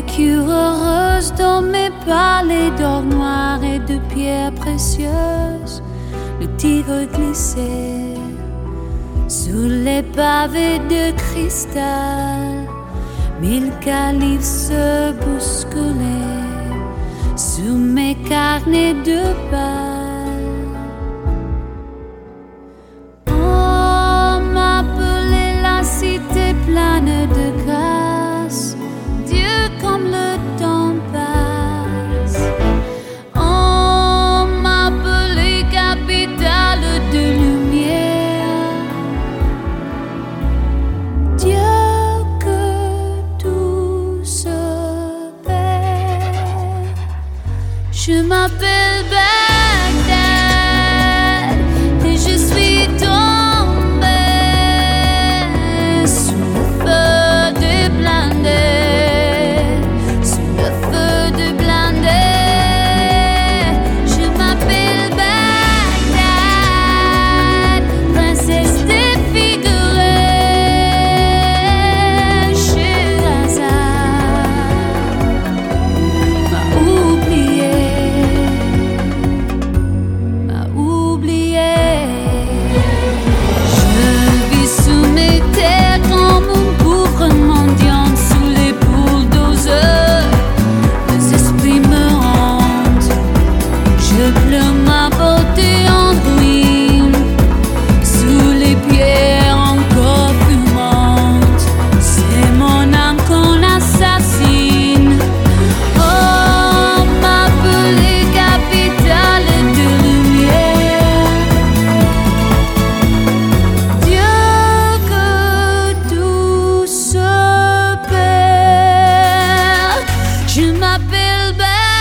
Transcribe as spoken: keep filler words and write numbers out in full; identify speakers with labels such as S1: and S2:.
S1: vécu heureuse dans mes palais d'or noir et de pierres précieuses. Le tigre glissait sous les pavés de cristal. Mille califes se bousculaient sous mes carnets de balles. On m'appelait la cité pleine de grâce. Dieu, comme le temps passe. On m'appelait capitale de lumière. Dieu, je m'appelle Bagdad et je suis tombée sous le feu de blindés, sous le feu de blindés. Je m'appelle Bagdad, princesse défigurée. Sherazade m'a oublié. Je m'appelle Bagdad.